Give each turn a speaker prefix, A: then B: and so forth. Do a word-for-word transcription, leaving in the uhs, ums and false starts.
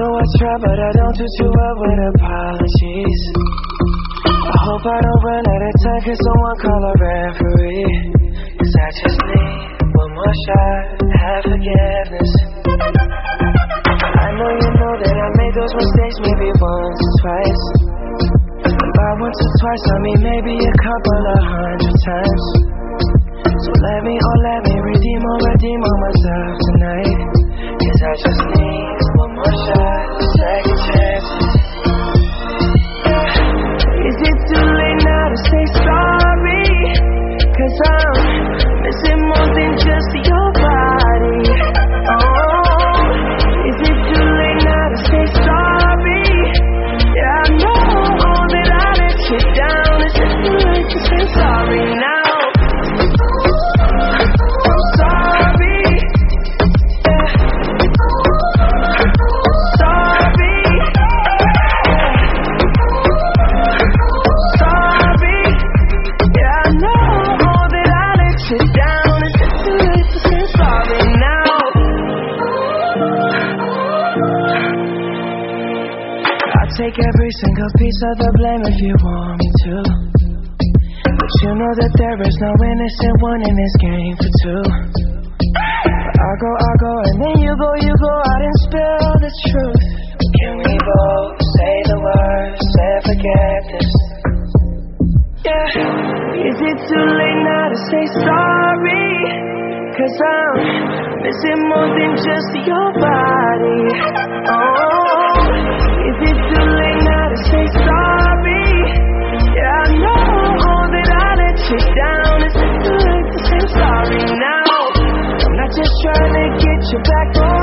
A: know I try, but I don't do too well with apologies. I hope I don't run out of time, cause someone call a referee. Cause I just need one more shot, have forgiveness. I know you know that I made those mistakes maybe once or twice. And by once or twice, I mean maybe a couple of hundred times. So let me, oh let me redeem or redeem on myself tonight. Cause I just need one more shot, second chances. Yeah. Is it too late now to say sorry? Cause I'm missing more than just your body. Oh, is it too late now to say sorry? Yeah, I know that I let you down. Is it too late to say sorry now? Take every single piece of the blame if you want me to. But you know that there is no innocent one in this game for two. But I go, I go, and then you go, you go out and spill the truth. Can we both say the words and forget this? Yeah. Is it too late now to say sorry? Cause I'm missing more than just your body. Oh, is it too late now to say sorry? Yeah, I know that I let you down. Is it too late to say sorry now? I'm not just trying to get you back on.